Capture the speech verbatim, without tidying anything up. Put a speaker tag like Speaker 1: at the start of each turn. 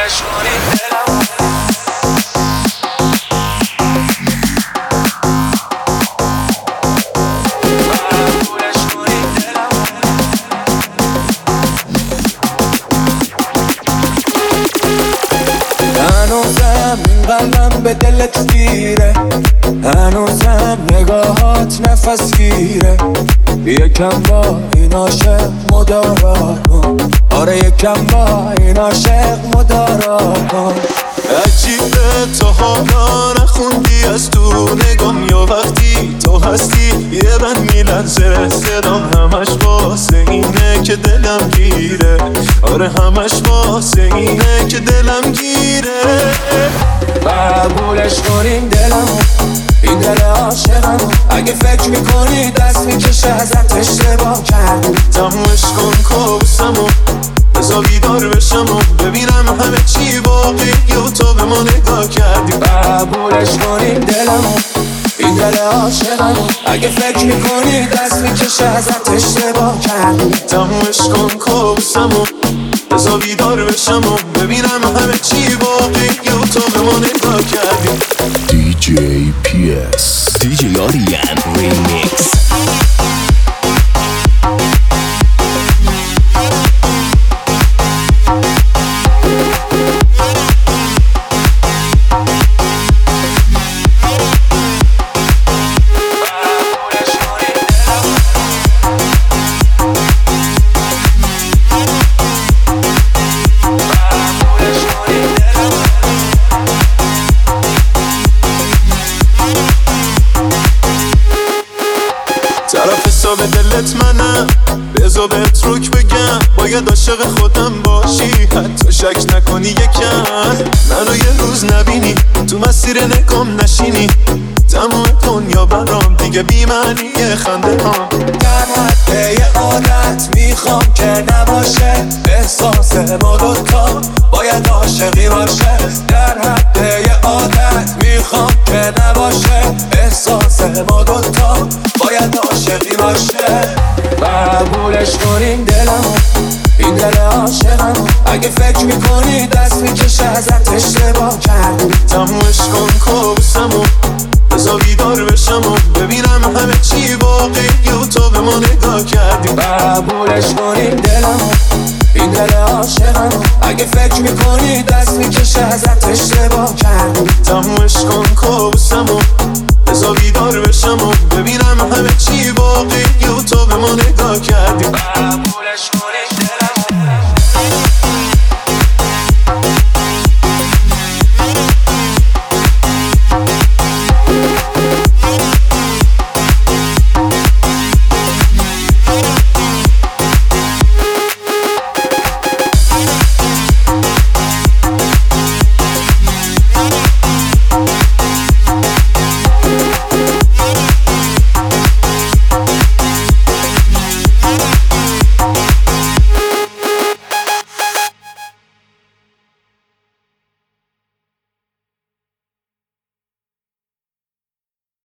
Speaker 1: قبولش کنی دلم
Speaker 2: هنوزم این قلبم به دلت گیره، هنوزم نگاهات نفس گیره. یکم با این عاشق مدارا کن، آره یکم با این عاشق مدارا کن.
Speaker 3: عجیبه تا حالا نخوندی از تو نگام، یا وقتی تو هستی یه بند میلرزه صدام، همش واسه اینه که دلم گیره، آره همش واسه اینه که دلم گیره.
Speaker 2: قبولش کنین دلمو، این دل عاشقمو. اگه فکر میکنی دست میکشه ازت اشتباه کردی،
Speaker 3: تمومش کن کابوسمو، بذار بیدار بشم و ببینم همه چی واقعیه و تو به ما نگاه کردی.
Speaker 2: قبولش کنین دلمو، این دل عاشقمو. اگه فکر میکنی دست میکشه ازت اشتباه کردی،
Speaker 3: تمومش کن کابوسمو، بذار بیدار بشم و ببینم همه چی واقعیه و تو به ما نگاه کردی.
Speaker 4: دی جی پی اس دی جی آریان ریمیکس.
Speaker 3: طرف حساب دلت منم، بذار بهت روک بگم، باید عاشق خودم باشی، حتی شک نکنی یکم منو یه روز نبینی، تو مسیر نگام نشینی، تمام دنیا برام دیگه بی معنی خنده ها.
Speaker 2: در حد یه عادت میخوام که نباشه، احساس ما دوتا باید عاشقی باشه. در حد یه عادت میخوام که نباشه، احساس ما دوتا باید عاشقی باشه. قبولش کنین دلمو، این دل عاشقمو. اگه فکر میکنی دست میکشه ازت اشتباه کردی،
Speaker 3: تمومش کن کابوسمو، بذار بیدار بشم و ببینم همه چی واقعیه و تو به ما نگاه کردی.
Speaker 2: قبولش کنین دلمو، این دل عاشقمو. اگه فکر میکنی دست میکشه ازت اشتباه کردی،
Speaker 3: تمومش کن کابوسمو، بذار بیدار بشم و ببینم همه چی واقعیه و تو به ما نگاه کردی.
Speaker 1: قبولش کنی